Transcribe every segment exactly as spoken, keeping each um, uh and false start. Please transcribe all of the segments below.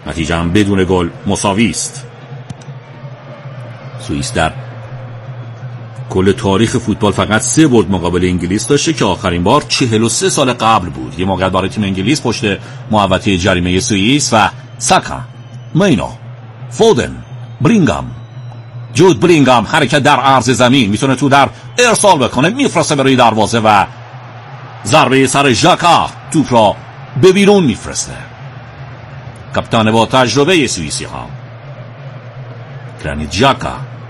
نتیجه هم بدون گل مساوی است. سوئیس در کل تاریخ فوتبال فقط سه برد مقابل انگلیس داشته که آخرین بار چهل و سه سال قبل بود. یه موقع برای تیم انگلیس پشت محوطه جریمه سوئیس و ساکا، مینو، فودن، برینگام. جود برینگام حرکت در عرض زمین، میتونه تو در ارسال بکنه، میفرسته برای دروازه و ضربه سر ژاکا توپ را به بیرون میفرسته. کاپیتان با تجربه سوئیسی ها گرانیت ژاکا.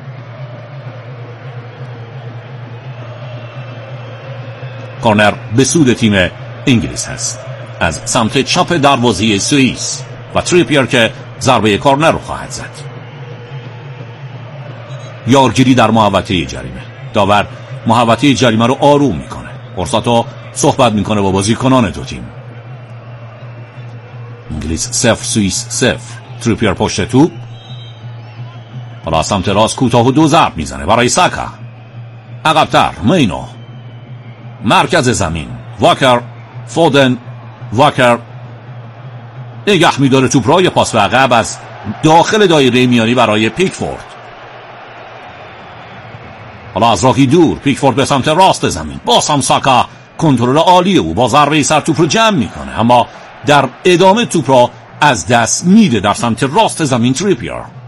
کورنر به سود تیم انگلیس هست از سمت چپ دروازه سوئیس و تریپیر که ضربه کورنر رو خواهد زد. یارگیری در محوطه جریمه. داور محوطه جریمه رو آروم میکنه. فرصتو صحبت میکنه با بازیکنان دو تیم. انگلیس صفر سوئیس صفر. تریپیر پشت توپ. حالا سمت راست کوتاه و دو ضرب میزنه برای ساکا. عقب‌تر مینو. مرکز زمین واکر، فودن، واکر نگه میداره توپ را. یه پاس به عقب از داخل دایره میانی برای پیکفورد. حالا از راهی دور پیکفورد به سمت راست زمین. باز هم ساکا کنترل عالی او با ضربه سر توپ رو جمع میکنه، اما در ادامه توپ را از دست میده در سمت راست زمین. تریپیر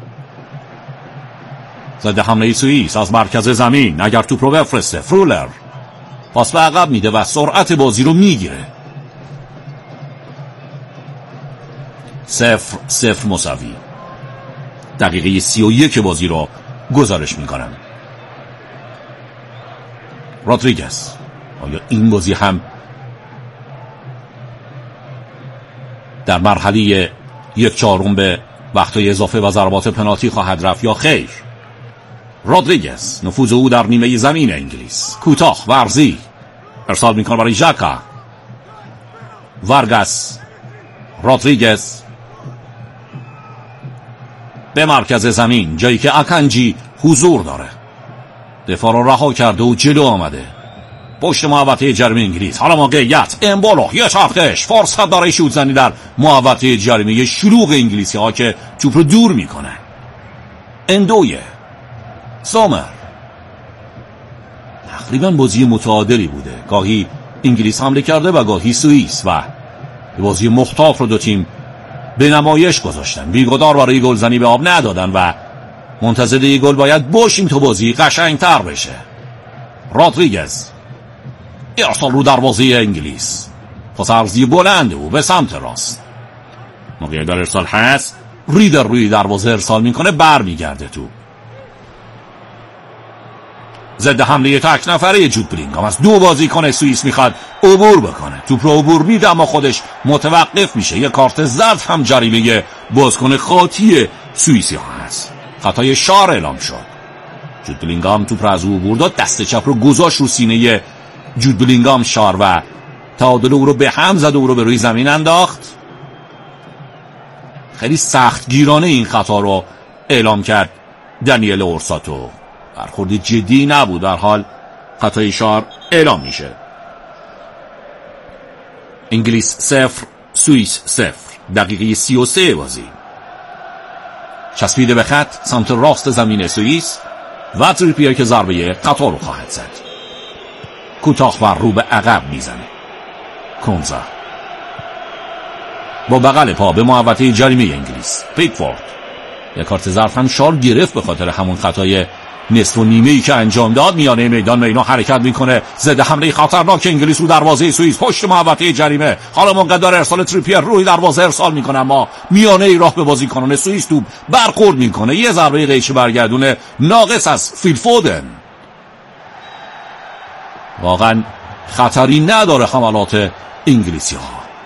ضد حمله سوئیس از مرکز زمین. اگر توپ رو بفرسته فرولر پاس به عقب میده و سرعت بازی رو میگیره. صفر صفر مساوی. دقیقه سی و یک بازی رو گزارش میکنم. رودریگز آیا این بازی هم در مرحله یک چهارم به وقتای اضافه و ضربات پنالتی خواهد رفت یا خیر؟ رودریگز نفوذ او در نیمه زمین انگلیس. کوتاه ورزی ارسال میکنه برای ژاکا. وارگاس، رودریگز به مرکز زمین، جایی که اکانجی حضور داره. دفاع رو رها کرده و جلو آمده پشت محوطه جریمه انگلیس. حالا موقعیت امبولو، یه چرخش، فرصت برای شوت زنی در محوطه جریمه شلوغ انگلیسی ها که توپ رو دور میکنه. اندویه، سومر. تقریبا بازی متعادلی بوده. گاهی انگلیس حمله کرده و گاهی سوئیس و بازی مختلف رو دو تیم به نمایش گذاشتن. بیگدار برای گلزنی به آب ندادن و منتظر یک گل باید باشیم تا بازی قشنگتر بشه. رودریگز ارسال رو دروازه انگلیس. پاس عرضی بلند او به سمت راست. موقعیت در ارسال هست. ریدر روی دروازه ارسال میکنه، بر میگرده تو. ضد حمله تک نفره جود بلینگام از دو بازیکن سوئیس میخواد عبور بکنه. توپ رو عبور میده اما خودش متوقف میشه. یه کارت زرد هم جریمه بازیکن خاطی سوئیسی ها هست. خطای شار اعلام شد. جود بلینگام توپ رو از او عبور داد، دست چپ رو گذاشت رو سینه جود بلینگام شار و تعادل او رو به هم زد و او رو به روی زمین انداخت. خیلی سخت گیرانه این خطا رو اعلام کرد دنیل اورساتو. برخورد جدی نبود. در حال خطای شار اعلام میشه. انگلیس صفر سوئیس صفر. دقیقه سی و سه بازی. چسبیده به خط سمت راست زمین سوئیس و تریپیر که ضربه خطا رو خواهد زد. کوتاه و رو به عقب میزنه. کونزا با بغل پا به محوطه جریمه انگلیس. پیکفورد یک کارت زرد هم شار گرفت به خاطر همون خطای نصف و نیمه ای که انجام داد. میانه میدان مینا حرکت میکنه. ضد حمله خطرناک انگلیس رو دروازه سوئیس پشت محوطه جریمه. حالا موقع ارسال تریپیر روی دروازه ارسال میکنه اما میانه ای راه به بازیکنان سوئیس توپ برخورد میکنه. یه ضربه قیچی برگردونه ناقص از فیل فودن. واقعا خطری نداره حملات انگلیسی ها.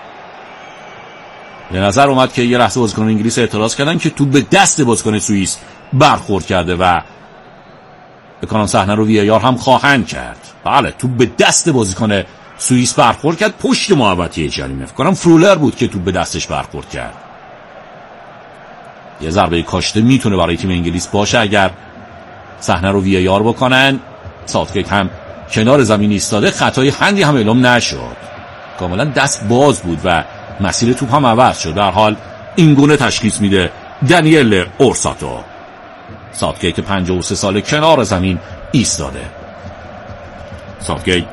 به نظر اومد که یه لحظه بازیکن انگلیس اعتراض کردن که توپ به دست بازیکن سوئیس برخورد کرده و بکنم صحنه رو وی ای آر هم خواهند کرد. بله توپ به دست بازیکن سوئیس برخورد کرد پشت محوطه جریمه. فکر کنم فرولر بود که توپ به دستش برخورد کرد. یه ضربه کاشته میتونه برای تیم انگلیس باشه اگر صحنه رو وی ای آر بکنن. ساوتگیت هم کنار زمین ایستاده. خطای هندی هم اعلام نشد. کاملا دست باز بود و مسیر توپ هم عوض شد. در حال اینگونه تشخیص میده دنیل اورساتو. ساوتگیت پنجاه و سه ساله کنار زمین ایستاده. ساوتگیت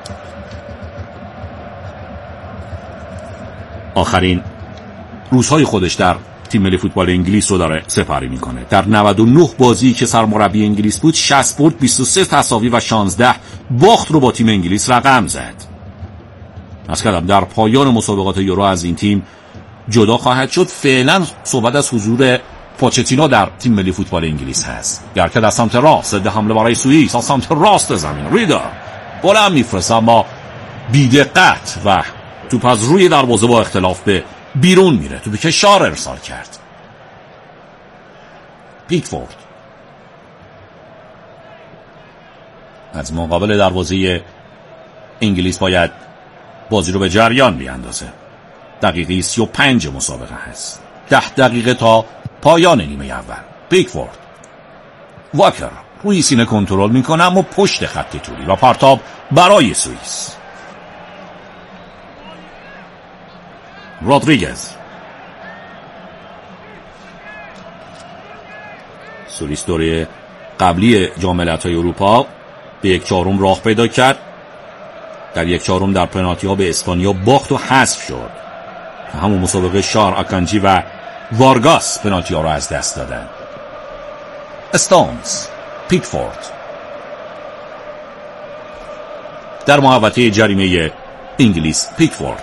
آخرین روزهای خودش در تیم ملی فوتبال انگلیس رو داره سپری میکنه. در نود و نه بازی که سرمربی انگلیس بود، شصت برد، بیست و سه تساوی و شانزده باخت رو با تیم انگلیس رقم زد. از کلم در پایان مسابقات یورو از این تیم جدا خواهد شد. فعلا صحبت از حضور پوچتینو در تیم ملی فوتبال انگلیس هست. گرکه در سمت راست، ضد حمله برای سوئیس از سمت راست زمین. ریدر بلند میفرسته اما بی‌دقت و توپ از روی دروازه با اختلاف به بیرون میره. توپی که شار ارسال کرد. پیکفورد از مقابل دروازه انگلیس باید بازی رو به جریان بیاندازه. دقیقه سی و پنج مسابقه هست. ده دقیقه تا پایان نیمه اول. پیکفورد واکر روی سینه کنترل میکنه اما پشت خط طولی و پرتاب برای سوئیس. رودریگز سوئیس دوره قبلی جام ملت‌های اروپا به یک چهارم راه پیدا کرد. در یک چهارم در پنالتی ها به اسپانیا باخت و حذف شد. همون مسابقه شار آکانجی و وارگاس پنالتی ها رو از دست دادن. استونز پیکفورد در محوطه جریمه انگلیس. پیکفورد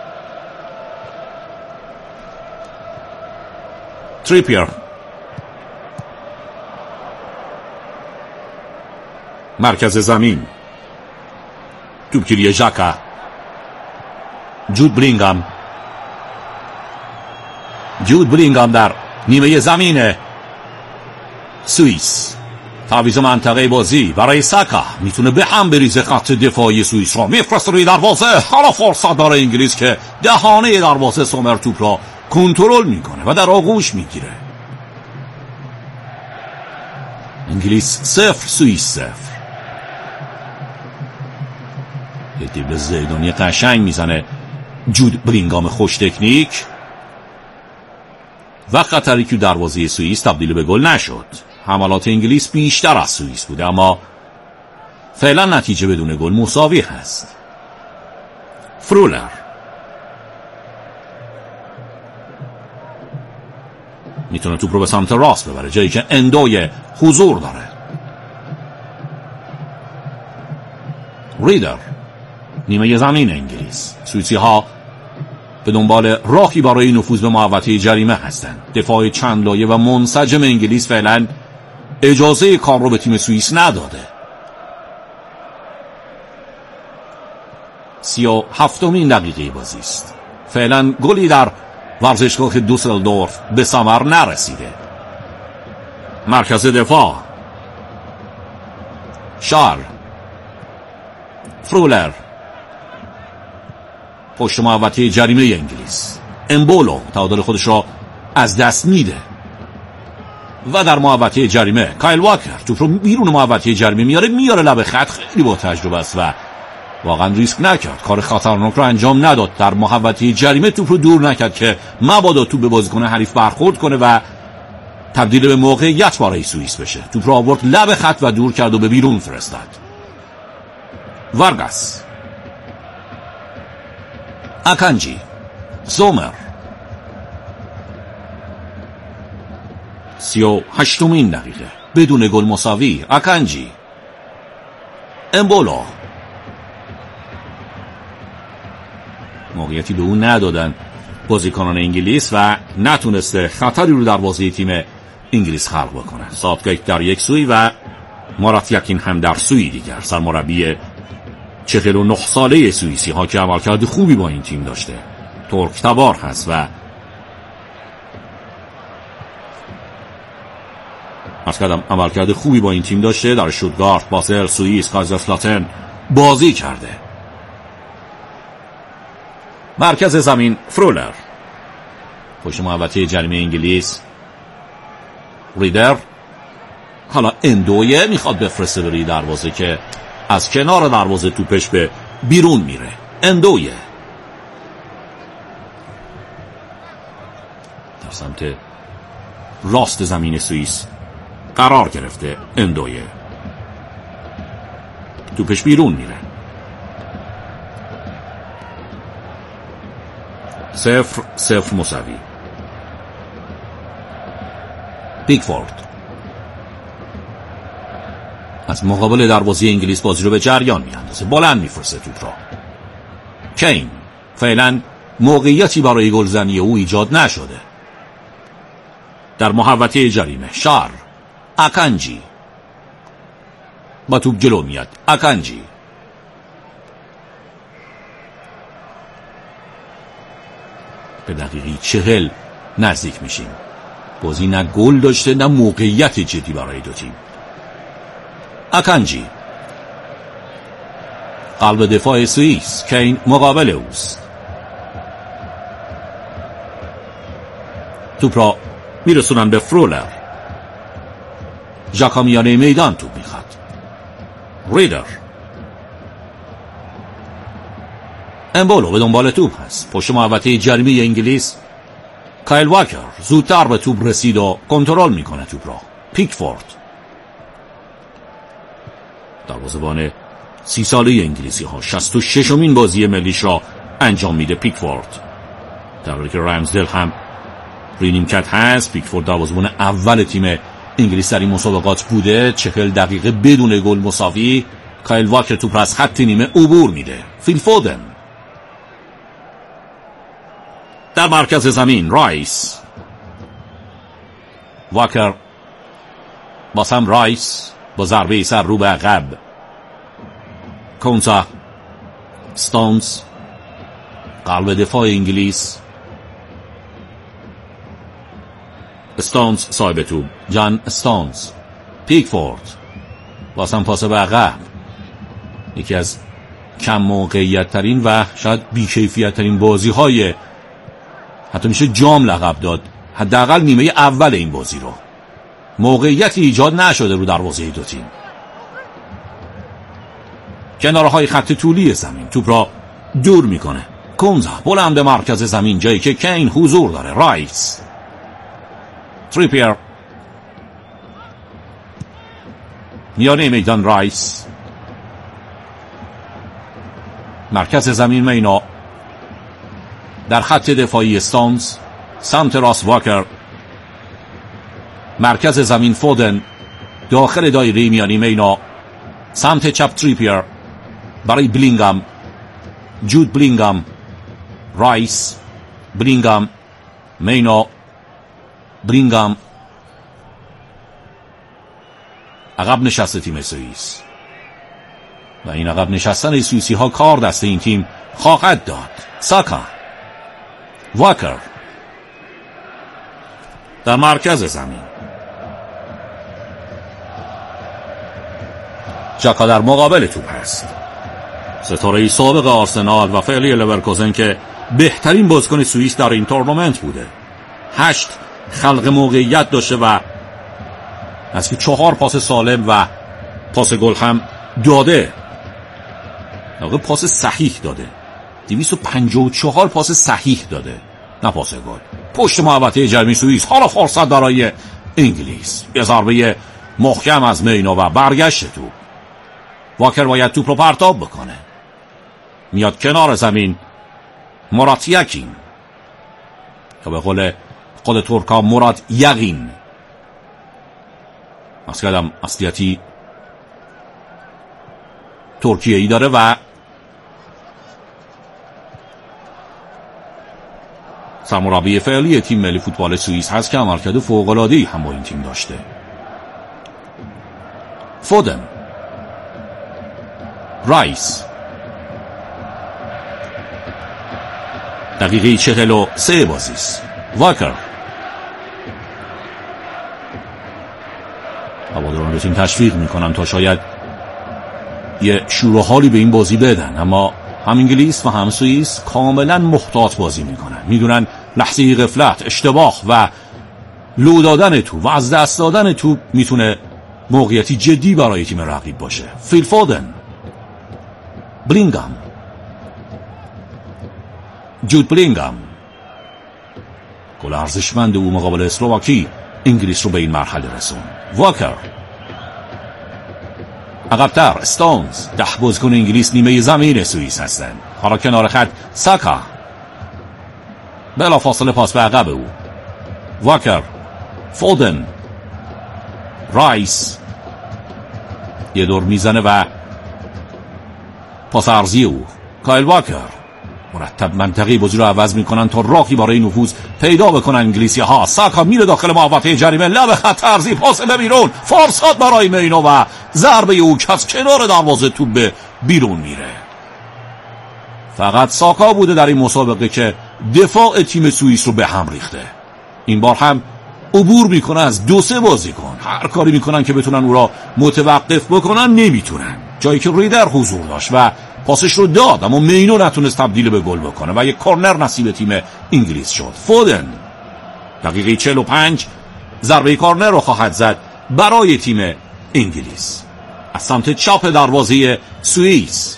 تریپیر مرکز زمین. توپگیری ژاکا. جود بلینگام جود بلینگام در نیمه زمین سوئیس. تعویض منطقه بازی برای ساکا. میتونه به هم بریزه خط دفاعی سوئیس را. میفرسته روی دروازه. حالا فرصت داره انگلیس که دهانه دروازه سومر توپ را کنترل میکنه و در آغوش میگیره. انگلیس صفر سوئیس صفر. یه دیبل زیدانی قشنگ میزنه جود بلینگام خوش تکنیک و خطری که دروازه سوئیس تبدیل به گل نشد. حملات انگلیس بیشتر از سوئیس بوده اما فعلا نتیجه بدون گل مساوی هست. فرولر میتونه توپ رو به سمت راست ببره جایی که اندوی حضور داره. ریدر نیمه زمین انگلیس. سوئیسی ها به دنبال راهی برای نفوذ به محوطه جریمه هستند. دفاع چند لایه و منسجم انگلیس فعلا اجازه کار رو به تیم سوئیس نداده. سی و هفتمین دقیقه بازی است. فعلا گلی در ورزشگاه دوسلدورف به ثمر نرسیده. مرکز دفاع شار فرولر پشت محوطه جریمه انگلیس. امبولو تعادل خودش را از دست میده و در محوطه جریمه کایل واکر توپ رو بیرون محوطه جریمه میاره میاره لب خط. خیلی با تجربه است و واقعا ریسک نکرد. کار خطرناک رو انجام نداد. در محوطه جریمه توپ رو دور نکرد که مبادا توپ به بازیکن حریف برخورد کنه و تبدیل به موقعیت برای سوئیس بشه. توپ رو آورد لب خط و دور کرد و به بیرون فرستاد. وارگاس آکانجی زومر سی و هشتمین دقیقه بدون گل مساوی. آکانجی امبولو موقعیتی به اون ندادن بازیکنان انگلیس و نتونسته خطری رو دروازه تیم انگلیس خلق بکنه. ساوتگیت در یک سوی و مارات یکین هم در سوی دیگر. سرمربی چهل و نه ساله سوئیسی ها که عملکرد خوبی با این تیم داشته. ترک تبار هست و از قدم عملکرد خوبی با این تیم داشته. در شتوتگارت، باسل، سوئیس، کایزرسلاترن بازی کرده. مرکز زمین فرولر پشت محوطه جریمه انگلیس. ریدر حالا اندویه میخواد بفرسته بری دروازه که از کنار دروازه توپش به بیرون میره. اندویه در سمت راست زمین سوئیس قرار گرفته. اندویه توپش بیرون میره. صفر صفر مساوی. پیکفورد از مقابل دروازه انگلیس بازی رو به جریان میاندازه، بلند میفرسته توپ را. کین فعلا موقعیتی برای گلزنی او ایجاد نشده. در محوطه جریمه شار اکانجی با توپ جلو میاد. اکانجی به دقیقه چهل نزدیک میشیم. بازی نه گل داشته نه موقعیت جدی برای دو تیم. اکانجی قلب دفاع سوئیس، کین مقابل اوست. توپ را میرسونن به فرولر. ژاکا میانه میدان توپ میخواد. ریدر امبولو به دنبال توپ هست. پشت محوطه جریمه انگلیس کایل واکر زودتر به توپ رسید و کنترل میکنه توپ را. پیکفورد دروازه‌بان سی ساله انگلیسی ها شصت و ششمین بازی ملیش را انجام میده. پیکفورد در حالی که رمزدل هم روی نیمکت هست. پیکفورد دروازه‌بان اول تیم انگلیس در این مسابقات بوده. چهل دقیقه بدون گل مساوی. کایل واکر توپ را از خط نیمه عبور میده. فیل فودن در مرکز زمین. رایس واکر باسم رایس با ضربه سر رو به عقب. کونسا ستونز قلب دفاع انگلیس. ستونز صاحب توپ. جان ستونز. پیکفورد باسم پاس به عقب. یکی از کم موقعیت ترین و شاید بی‌کیفیت ترین بازی های حتی میشه جام لقب داد حداقل نیمه اول این بازی رو. موقعیتی ایجاد نشده رو دروازه دو تیم. کنارهای خط طولی زمین توپ را دور میکنه. کونزا بلند به مرکز زمین جایی که کین حضور داره. رایس تریپیر میانه میدان. رایس مرکز زمین مینا در خط دفاعی ستونز. سمت راست واکر مرکز زمین. فودن داخل دایره میانی مینا سمت چپ. تریپیر برای بلینگام. جود بلینگام. رایس بلینگام مینا بلینگام عقب نشسته تیم سوئیس و این عقب نشستن سوئیسی ها کار دست این تیم خواهد داد. ساکا واکر در مرکز زمین. ژاکا در مقابل توپ هست. ستاره سابق آرسنال و فعلی لورکوزن که بهترین بازیکن سوئیس در این تورنمنت بوده. هشت خلق موقعیت داشته و از که چهار پاس سالم و پاس گل هم داده. واقعا پاس صحیح داده. دویست و پنجاه و چهار پاس صحیح داده نه پاس گل. پشت محوطه جریمه سوئیس. حالا فرصت برای انگلیس. یه ضربه محکم از مینا و برگشت توپ. واکر باید توپ رو پرتاب بکنه. میاد کنار زمین. مراد یقین که به قول خود ترکا مراد یقین اصلا اصلیتی ترکیه ای داره و سرمربی فعلی تیم ملی فوتبال سوئیس هست که عملکرد فوق‌العاده‌ای هم با این تیم داشته. فودن رایس دقیقه چهل و سه بازیست. واکر هواداران به تیم تشویق میکنن تا شاید یه شور و حالی به این بازی بدن، اما هم انگلیس و هم سوئیس کاملا محتاط بازی میکنن. میدونن لحظه غفلت، اشتباه و لو دادن توپ و از دست دادن توپ میتونه موقعیتی جدی برای تیم رقیب باشه. فیل فودن بلینگام جود بلینگام گل ارزشمند او مقابل اسلواکی انگلیس رو به این مرحله رسون. واکر عقب‌تر، استونز، ده بازیکن انگلیس نیمه زمین سوئیس هستند. حالا کنار خط ساکا، بلافاصله پاس به عقب او. واکر، فودن، رایس یه دور میزنه و پاس عرضی او. کایل واکر مرتب منطقی بازی رو عوض میکنن تا راهی برای نفوذ پیدا بکنن انگلیسی ها. ساکا میره داخل محوطه جریمه، لب خط عرضی، پاس به بیرون، فرصت برای مینو و ضربه او که از کنار دروازه توپ به بیرون میره. فقط ساکا بوده در این مسابقه که دفاع تیم سوئیس رو به هم ریخته. این بار هم عبور میکنه از دو سه بازیکن، هر کاری میکنن که بتونن او را متوقف بکنن نمیتونن. جایی که ریدر حضور داشت و پاسش رو داد اما مینو نتونست تبدیل به گل بکنه و یک کورنر نصیب تیم انگلیس شد. فودن دقیقه چهل و پنج ضربه کورنر رو خواهد زد برای تیم انگلیس از سمت چپ دروازه سوئیس.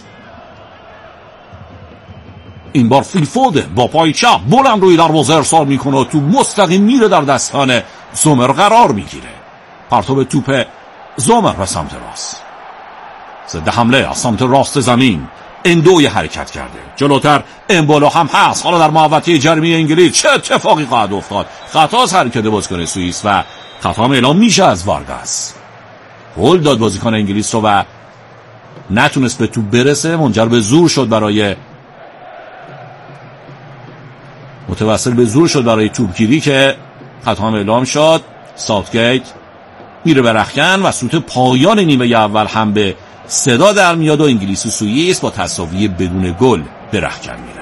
این بار فیل فودن با پای چپ بلند روی دروازه ارسال میکنه و تو مستقیم میره در دستان زومر قرار میگیره. پرتاب توپ زومر به سمت راست، ضد حمله از سمت راست زمین اندوی حرکت کرده. جلوتر امبولو هم هست. حالا در محوطه جریمه انگلیس چه اتفاقی خواهد افتاد؟ خطا از حرکت بازیکن سوئیس و خطا اعلام میشه از وارگاس. هول داد بازیکن انگلیس رو و نتونست به توپ برسه، منجر به زور شد برای متوسل به زور شد برای توپگیری که خطا اعلام شد. ساوتگیت میره به رختکن و سوت پایان نیمه اول هم به صدا در میاد و انگلیس و سوئیس با تساوی بدون گل به رختکن میرن.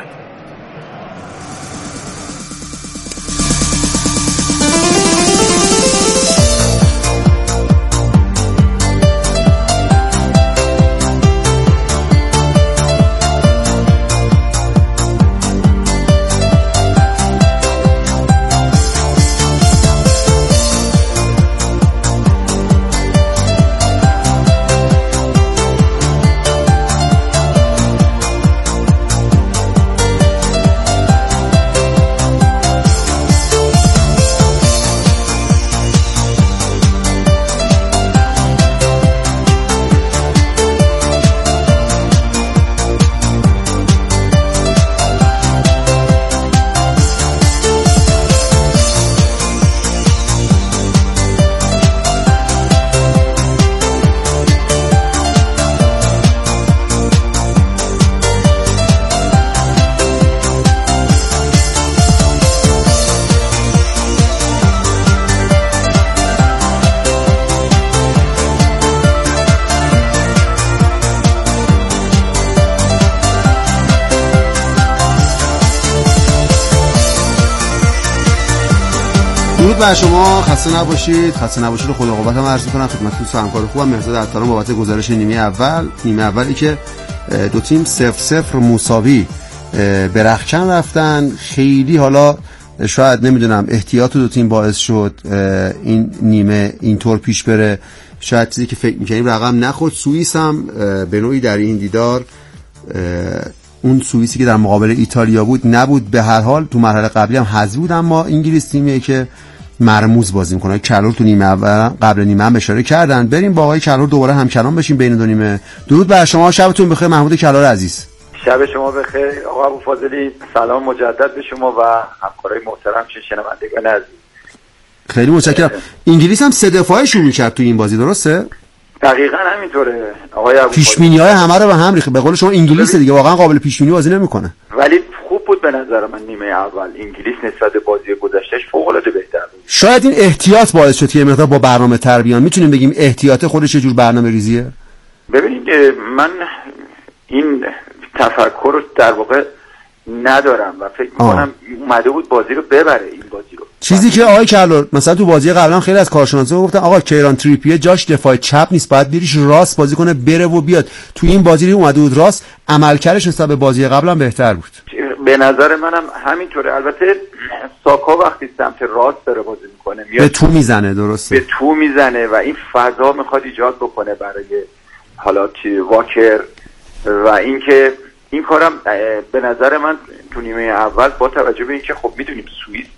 درود بر شما، خسته نباشید. خسته نباشید رو خدا قوت هم عرض می‌کنم خدمتتون. همکار خوبم مهرزاد عطاران بابت گزارش نیمه اول. نیمه اولی که دو تیم صفر صفر مساوی به رختکن رفتن. خیلی حالا شاید نمیدونم احتیاط دو تیم باعث شد این نیمه اینطور پیش بره، شاید چیزی که فکر می‌کنیم رقم نخورد. سوئیس هم به نوعی در این دیدار اون سوئیسی که در مقابل ایتالیا بود نبود. به هر حال تو مرحله قبلی هم حذفی بود، اما انگلیس تیمیه که مرموز بازی میکنه. کلور تو نیمه اول قبل نیمه هم اشاره کردن. بریم با آقای کلور دوباره هم کلام بشیم بین دو نیمه. درود بر شما، شبتون بخیر محمود کلور عزیز. شب شما بخیر آقا ابوفاضلی، سلام مجدد به شما و همکارای محترم شنوندگان عزیز. خیلی متشکرم. انگلیس هم سه دفاعه شروع کرد تو این بازی، درسته؟ دقیقاً همینطوره آقای ابوفاضلی. پیش‌بینی‌های همه رو به هم ریخت. به قول شما انگلیس دیگه واقعا قابل پیش‌بینی بازی نمی‌کنه. ولی خوب بود به نظر من نیمه اول. انگلیس نسبت به بازی گذشتهش فوق‌العاده بهتر بود. شاید این احتیاط باعث شد که یه مقدار با برنامه تربیان میتونیم بگیم احتیاط خودش یه جور برنامه‌ریزیه. ببینید من این تفکر رو در واقع ندارم و فکر می‌کنم اومده بود بازی رو ببره. این بازی رو چیزی که آقای کلور مثلا تو بازی قبلا خیلی از کارشناسا گفتن آقا کیران تریپیه جاش دفاع چپ نیست، باید بریش راست بازی کنه بره و بیاد. تو این بازی اومده بود راست، عملکردش نسبت به بازی قبلا بهتر بود. به نظر منم همینطوره. البته ساکا وقتی سمت راست داره بازی میکنه به تو میزنه، درسته، به تو میزنه و این فضا میخواد ایجاد بکنه برای حالا چی واکر و اینکه این کارم به نظر من تو نیمه اول با توجه به اینکه خب میدونیم سوئیس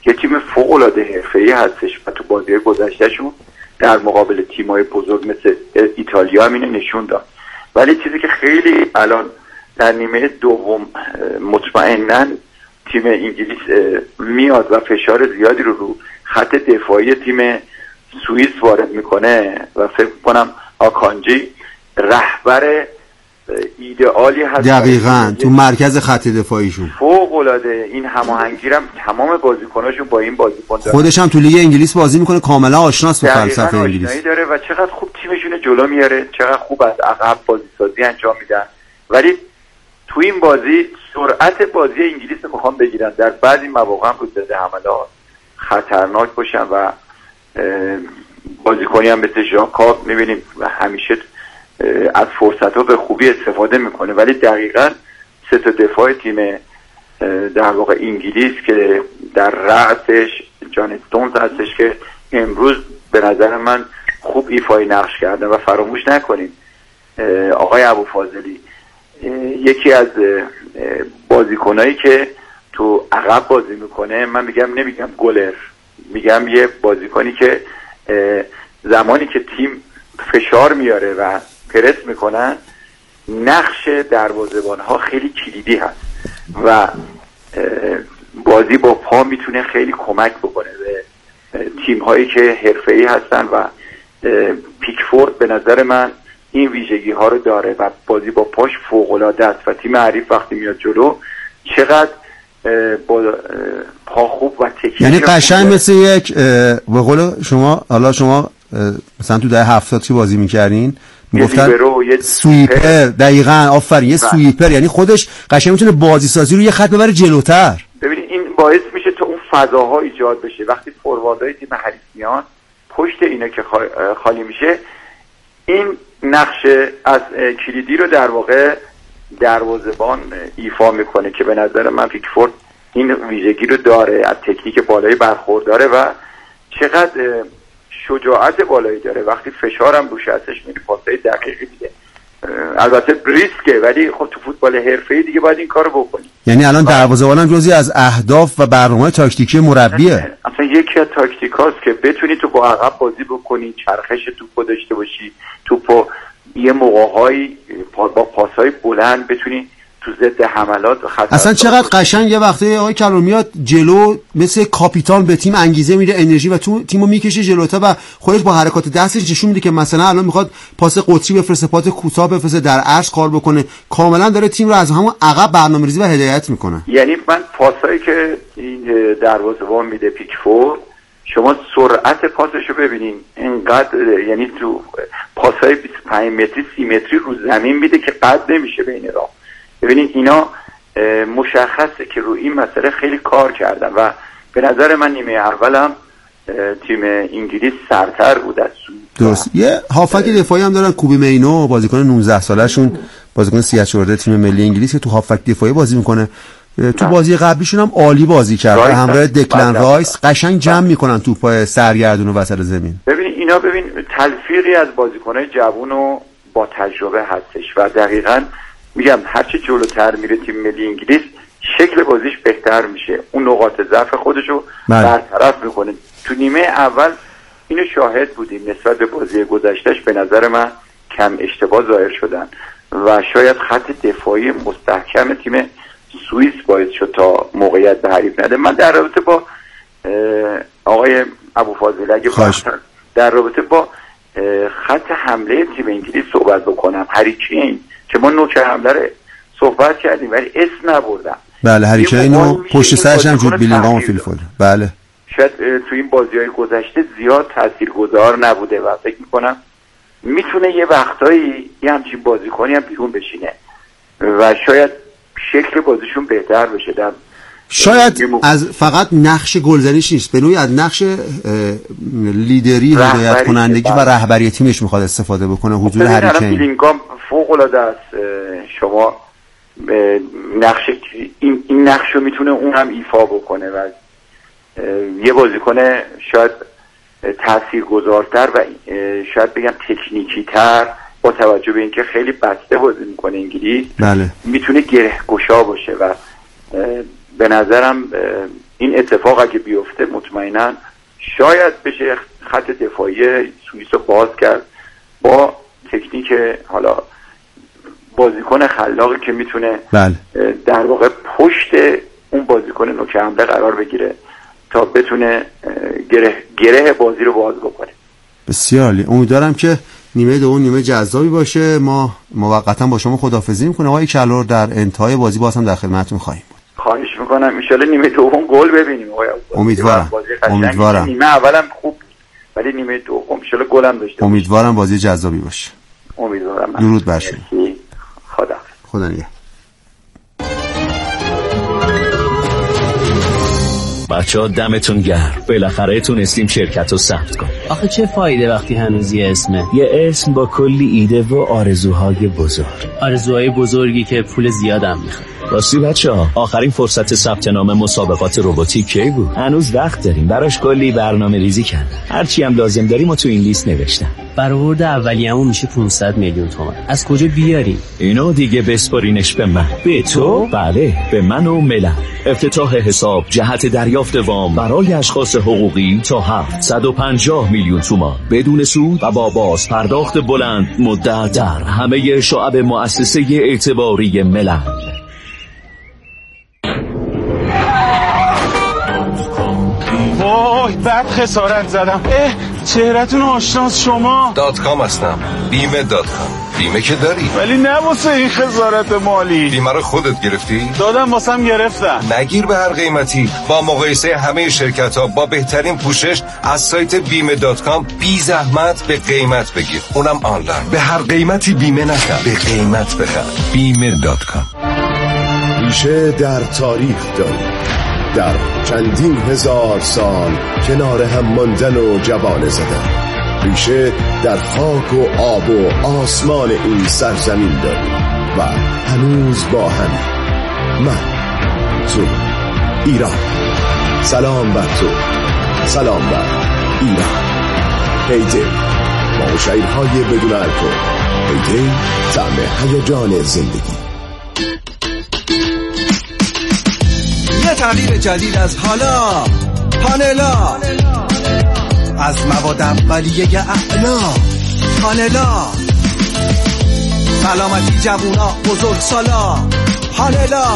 یه تیم فوق العاده حرفه‌ای هستش و تو بازی گذشتهشون در مقابل تیم‌های بزرگ مثل ایتالیا هم اینو نشون داد. ولی چیزی که خیلی الان در نیمه دوم مطمئناً تیم انگلیس میاد و فشار زیادی رو رو خط دفاعی تیم سوئیس وارد میکنه و فکر کنم آکانجی رهبر ایدئالی هست. دقیقاً تو مرکز خط دفاعیشون فوق العاده این هماهنگی هم تمام بازیکناشون با این بازیکن داره. خودش هم تو لیگ انگلیس بازی میکنه، کاملا آشناس به فلسفه انگلیس داره و چقدر خوب تیمشون جلو میاره، چقدر خوب از عقب بازی سازی انجام میدن. ولی تو این بازی سرعت بازی انگلیس رو میخوام بگیرن، در بعضی مواقع هم رو ضد حملات خطرناک باشن و بازیکنی هم مثل ژاکا میبینیم همیشه از فرصت‌ها به خوبی استفاده میکنه. ولی دقیقاً سه تا دفاع تیم در واقع انگلیس که در رأسش جان استونز هستش که امروز به نظر من خوب ایفای نقش کردن و فراموش نکنیم آقای ابوفاضلی یکی از بازیکنایی که تو عقب بازی میکنه، من میگم نمیگم گلر، میگم یه بازیکنی که زمانی که تیم فشار میاره و پرس میکنن نقش دروازه‌بان ها خیلی کلیدی هست و بازی با پا میتونه خیلی کمک بکنه به تیم هایی که حرفه‌ای هستن و پیکفورد به نظر من این ویژگی ها رو داره و بازی با پاش فوق العاده است و تیم حریف وقتی میاد جلو چقدر با پا خوب و تکنیک، یعنی قشنگ مثل یک به قول شما، حالا شما مثلا تو دهه هفتاد که بازی میکردین میگفتن سویپر، دقیقاً آفرین، یه سویپر، یعنی خودش قشنگ میتونه بازی سازی رو یه خط ببره جلوتر. ببینید این باعث میشه تو اون فضاها ایجاد بشه وقتی فورواردهای تیم حریف میان پشت اینا که خالی میشه، این نقش از کلیدی رو در واقع دروازه‌بان ایفا میکنه که به نظر من پیکفورد این ویژگی رو داره، از تکنیک بالایی برخورداره و چقدر شجاعت بالایی داره وقتی فشارم روش هستش میری پاسای دقیقی دیگه. البته ریسکه ولی خب تو فوتبال حرفه‌ای دیگه باید این کارو بکنی. یعنی الان دروازه‌بان هم جزئی از اهداف و برنامه‌های تاکتیکی مربیه. اصلا یکی از تاکتیکاست که بتونی تو با عقب بازی بکنی، چرخش توپو داشته باشی، توپو یه موقع‌هایی با پاس‌های بلند بتونی تو ضد حملات و خطر. اصلا چقدر قشنگ یه وقته آقای کلام میاد جلو مثل کاپیتان به تیم انگیزه میده، انرژی و تو تیمو میکشه جلوتر و خودش با حرکات دستش نشون میده که مثلا الان میخواد پاس قطری بفرسته، پاس کوتاه بفرسته، در عرض کار بکنه، کاملا داره تیم رو از همون عقب برنامه‌ریزی و هدایت میکنه. یعنی من پاسایی که این دروازه‌بان میده پیکفورد، شما سرعت پاسشو ببینین اینقدر، یعنی تو پاسای بیست و پنج متری سی متری رو زمین میده که قد نمیشه بین راه. ببینید اینا مشخصه که روی این مسئله خیلی کار کردن و به نظر من نیمه اولم تیم انگلیس سرتر بود از درست. یه هافک دفاعی هم دارن، کوبی مینو، بازیکن نوزده ساله شون، بازیکن سیاه چهارده تیم ملی انگلیس که تو هافک دفاعی بازی میکنه. تو بازی قبلیشون هم عالی بازی کرد همراه دکلن رایس، قشنگ جمع میکنن توپای سرگردون و وسط زمین. ببین اینا ببین تلفیقی از بازیکنای جوون و با تجربه هستش و دقیقاً میگم هرچی جلوتر میره تیم ملی انگلیس شکل بازیش بهتر میشه، اون نقاط ضعف خودشو برطرف میکنه. تو نیمه اول اینو شاهد بودیم نسبت به بازی گذشتهش به نظر من کم اشتباه ظاهر شدن و شاید خط دفاعی مستحکم تیم سوئیس باعث شد تا موقعیت به حریف نده. من در رابطه با آقای ابوفاضل اگه در رابطه با خط حمله تیم انگلیس صحبت بکنم، هری کین که ما نوک حمله رو صحبت کردیم ولی اسم نبردم. بله هری کین و پشت سرش هم جود بیلینگام و فیل فودن. بله شاید تو این بازی‌های گذشته زیاد تاثیرگذار نبوده و فکر می‌کنم میتونه یه وقتایی یه همچین بازیکنی هم بیرون بشینه و شاید شکل بازیشون بهتر بشه. در شاید از فقط نقش گلزنیش نیست، به نوعی از نقش لیدری، هدایت کنندگی و رهبری تیمش میخواد استفاده بکنه. حضور هری کین بیلینگام فوق العاده است. شما نقش این این نقش رو میتونه اون هم ایفا بکنه و یه بازیکن شاید تاثیرگذارتر و شاید بگم تکنیکی تر با توجه به اینکه خیلی بسته بازی میکنه انگلیس. بله. میتونه گره گشا باشه و به نظرم این اتفاق اگه بیفته مطمئنا شاید بشه خط دفاعی سوئیس رو باز کرد با تکنیک حالا بازیکن خلاقی که میتونه بله. در واقع پشت اون بازیکن نوک حمله قرار بگیره تا بتونه گره گره بازی رو باز بکنه. بسیار عالی. امیدوارم که نیمه دوم نیمه جذابی باشه. ما موقتا با شما خداحافظی میکنیم آقای کلور، در انتهای بازی باز هم در خدمتتون خواهیم بود. خواهش میکنم ان شاءالله نیمه دوم گل ببینیم آقای. امیدوارم. امیدوارم. نیمه اولم خوب ولی نیمه دوم ان شاءالله گل هم داشته. امیدوارم بازی جذابی باشه. امیدوارم. درود بر شما. خدا. خدا نگهدار. بچه‌ها دمتون گرم، بالاخره تونستیم شرکت رو ثبت کنیم. آخه چه فایده وقتی هنوز یه اسمه؟ یه اسم با کلی ایده و آرزوهای بزرگ. آرزوهای بزرگی که پول زیادم میخواد. راستی بچه‌ها آخرین فرصت ثبت نام مسابقات رباتیک کی بود؟ هنوز وقت داریم، براش کلی برنامه ریزی کردم. هرچی هم لازم داریم و تو این لیست نوشتم. برآورد اولیه‌مون میشه پانصد میلیون تومان. از کجا بیاریم؟ اینو دیگه بسپارینش به من. به تو؟ بله، به من و ملل. افتتاح حساب جهت دریافت وام برای اشخاص حقوقی تا هفتصد و پنجاه میلیون تومان بدون سود و با باز پرداخت بلند مدت در همه شعب مؤسسه اعتباری ملل. وای بعد خسارت زدم. اه چهرهتون آشناس شما. دات کام هستم. بیمه دات کام. بیمه که داری ولی نه واسه این خسارت مالی. بیمه رو خودت گرفتی؟ دادم واسم گرفتن. نگیر به هر قیمتی. با مقایسه همه شرکت ها با بهترین پوشش از سایت بیمه دات کام بی زحمت به قیمت بگیر، اونم آنلاین. به هر قیمتی بیمه نکن، به قیمت بخر. بیمه دات کام. ریشه در تاریخ داریم، در چندین هزار سال کنار هم ماندن و جوانه زدن. ریشه در خاک و آب و آسمان این سرزمین داریم و هنوز با هم. من تو ایران. سلام بر تو، سلام بر ایران. هیده با شعرهای بدون الکل. هیده طعم هیجان زندگی. یه تغییر جدید از حالا پانلا، از مواد اولیه اعلا پانلا، سلامتی جوونا بزرگ سالا پانلا،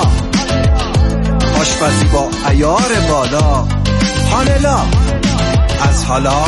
آشپزی با عیار بالا پانلا، از حالا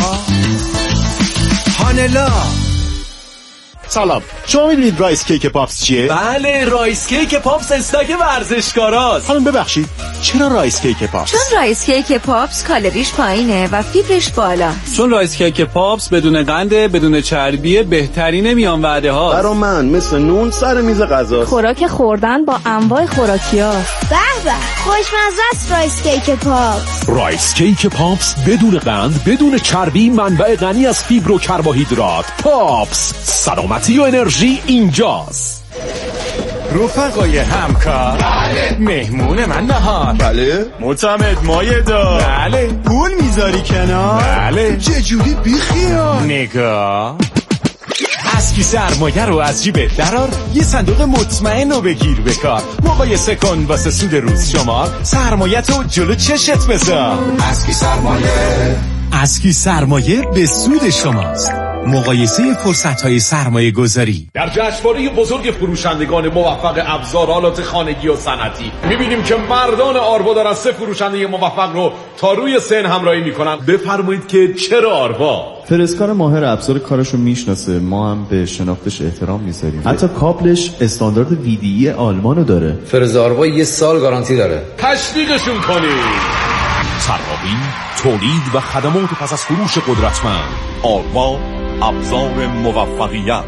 پانلا. سلام، شما میدونید رایس کیک پاپس چیه؟ بله، رایس کیک پاپس استاک ورزشکاراست. خانم ببخشید چرا رایس کیک پاپس؟ چون رایس کیک پاپس کالریش پایینه و فیبرش بالا. چون رایس کیک پاپس بدون قنده، بدون چربیه، بهترین میان وعده ها. برا من مثل نون سر میز غذا. خوراک خوردن با انواع خوراکی‌ها. به به، خوشمزه است رایس کیک پاپس. رایس کیک پاپس بدون قند، بدون چربی، منبع غنی از فیبر و کربوهیدرات. پاپس، سلامتی و انرژی اینجاست. رفقای همکار، بله. مهمون من نهار، بله. معتمد مایه دار، بله. پول میذاری کنار، بله. چجوری بیخیال نگاه. اسکی سرمایه رو از جیبت درار، یه صندوق مطمئن رو بگیر بکار. مقایسه کن واسه سود روز شمار، سرمایه تو جلو چشت بذار. اسکی سرمایه، اسکی سرمایه به سود شماست. مقایسه فرصت‌های سرمایه گذاری. در جشنواره بزرگ فروشندگان موفق ابزار آلات خانگی و صنعتی می‌بینیم که مردان آروا دارن سه فروشنده موفق رو تا روی سن همراهی می‌کنن. بفرمایید که چرا آروا؟ فرسکار ماهر ابزار کارشو میشناسه، ما هم به شناختش احترام میذاریم. حتی کابلش استاندارد وی دی ای آلمانو داره. فرز آروا یه سال گارانتی داره. تشویقشون کنید. طراحی، تولید و خدمات پس از فروش قدرتمند. آروا، ابزار موفقیت.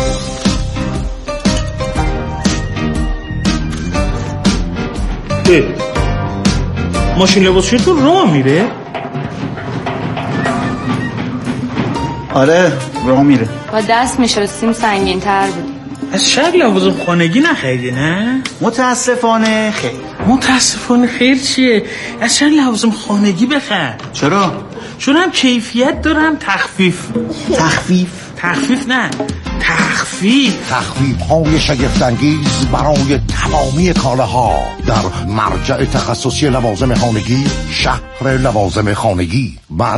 ماشین لباسشویتون راه میره؟ آره راه میره. با دست میشستیم سنگین تر بودیم. از شب لوازم خانگی نخریدی نه؟ متاسفانه خیر. متاسفانه خیر چیه؟ از چند لوازم خانگی بخر. چرا؟ چون هم کیفیت داره هم تخفیف. تخفیف؟ تخفیف نه، تخفیف. تخفیف های شگفت‌انگیز برای تمامی کالاها در مرجع تخصصی لوازم خانگی، شهر لوازم خانگی. بعد